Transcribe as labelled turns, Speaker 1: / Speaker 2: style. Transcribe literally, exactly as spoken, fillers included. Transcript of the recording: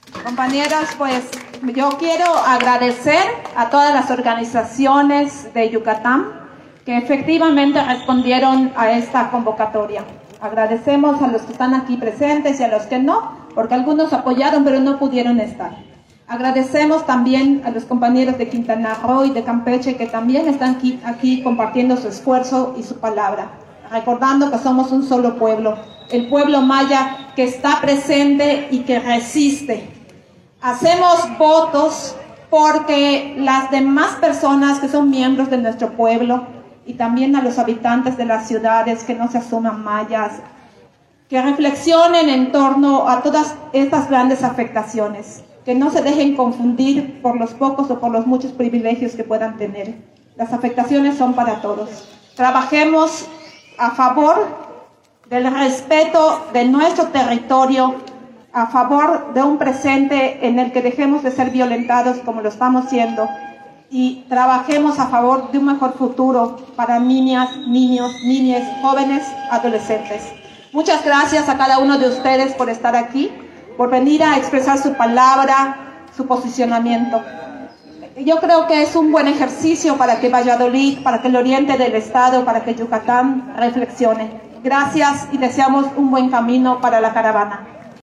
Speaker 1: Compañeros, pues yo quiero agradecer a todas las organizaciones de Yucatán que efectivamente respondieron a esta convocatoria. Agradecemos a los que están aquí presentes y a los que no, porque algunos apoyaron pero no pudieron estar. Agradecemos también a los compañeros de Quintana Roo y de Campeche que también están aquí, aquí compartiendo su esfuerzo y su palabra, recordando que somos un solo pueblo, el pueblo maya que está presente y que resiste. Hacemos votos porque las demás personas que son miembros de nuestro pueblo y también a los habitantes de las ciudades que no se asuman mayas, que reflexionen en torno a todas estas grandes afectaciones, que no se dejen confundir por los pocos o por los muchos privilegios que puedan tener. Las afectaciones son para todos. Trabajemos a favor del respeto de nuestro territorio, a favor de un presente en el que dejemos de ser violentados como lo estamos siendo y trabajemos a favor de un mejor futuro para niñas, niños, niñas, jóvenes, adolescentes. Muchas gracias a cada uno de ustedes por estar aquí, por venir a expresar su palabra, su posicionamiento. Yo creo que es un buen ejercicio para que Valladolid, para que el oriente del estado, para que Yucatán reflexione. Gracias y deseamos un buen camino para la caravana.